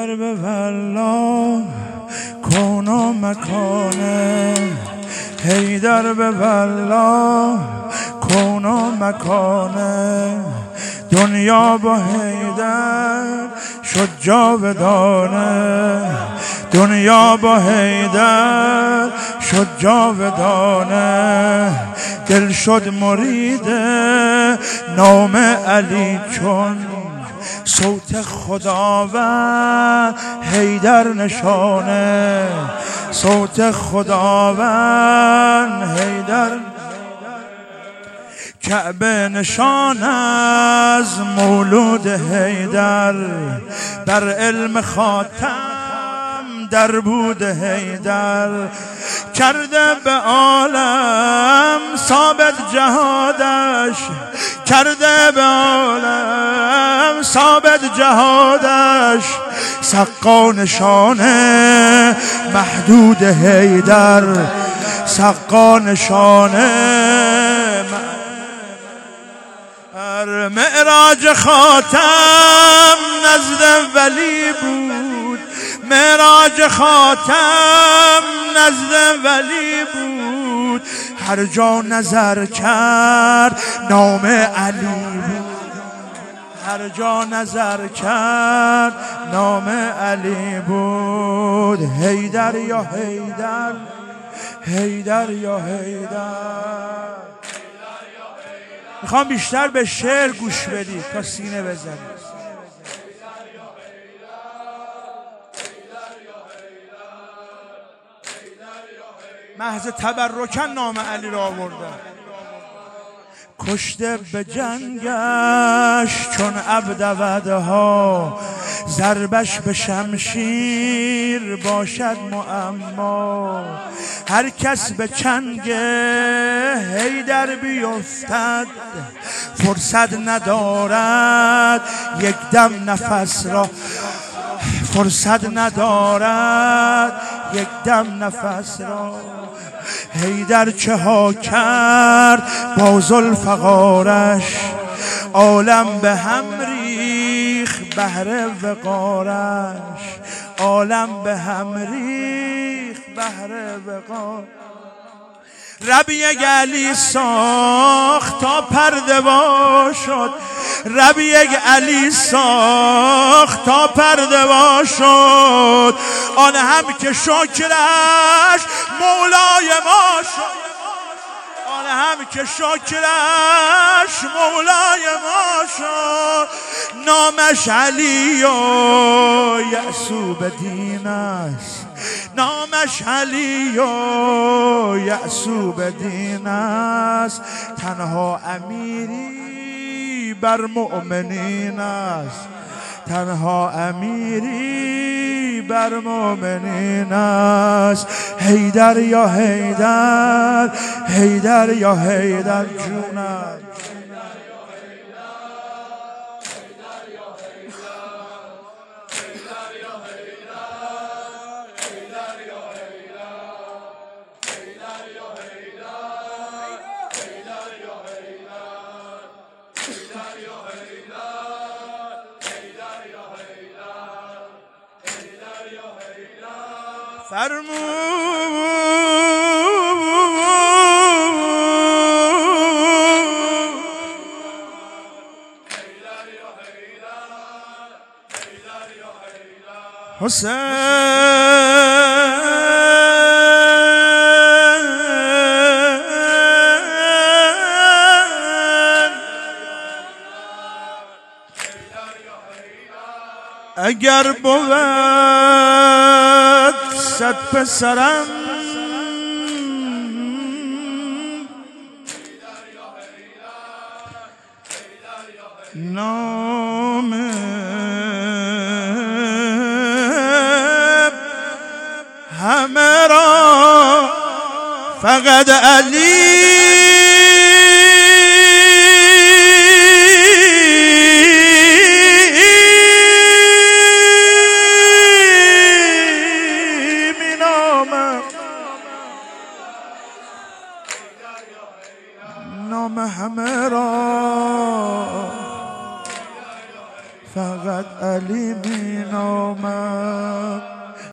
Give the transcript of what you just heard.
در به والله کون و مکانه، حیدر به والله کون و مکانه، دنیا با حیدر شد جاودانه، دنیا با حیدر شد جاودانه، دل شد مرید نام علی چون صوت خداوند حیدر نشانه، صوت خداوند حیدر کعبه نشان از مولود حیدر، بر علم خاتم در بود حیدر، کرده به عالم ثابت جهادش، کرده به عالم ثابت جهادش، سقا نشانه محدود حیدر، سقا نشانه معراج خاتم نزد ولی بود، معراج خاتم نزد ولی بود، هر جا نظر کرد نام علی بود، هر جا نظر کرد نام علی بود، حیدر یا حیدر، حیدر یا حیدر. میخوام بیشتر به شعر گوش بدید تا سینه بزنید. محض تبرکن نام علی را آوردن. کشته به جنگش چون ابدودها، ضربش به شمشیر باشد معما، هر کس به چنگ حیدر بیفتد، فرصت ندارد یک دم نفس را، فرصت ندارد یک دم نفس را، حیدر چه ها کرد با ذوالفقارش، عالم به هم ریخت بهر وقارش، عالم به هم ریخت بهر وقارش. رب یک علی ساخت تا پرده وا شد، رب یک علی ساخت تا پرده وا شد، آن هم که شکرش مولای ما شد، آن هم که شکرش مولای ما شد، نامش علی و یعصوب دین است، نامش علی و یعصوب دین است، تنها امیری بر مؤمنین است، تنها امیری بر مؤمنین است. حیدر یا حیدر، حیدر یا حیدر جونم. حسین اگر بود صد پسرم، نام همه را فقط علی نام همه را فقط علی می نامم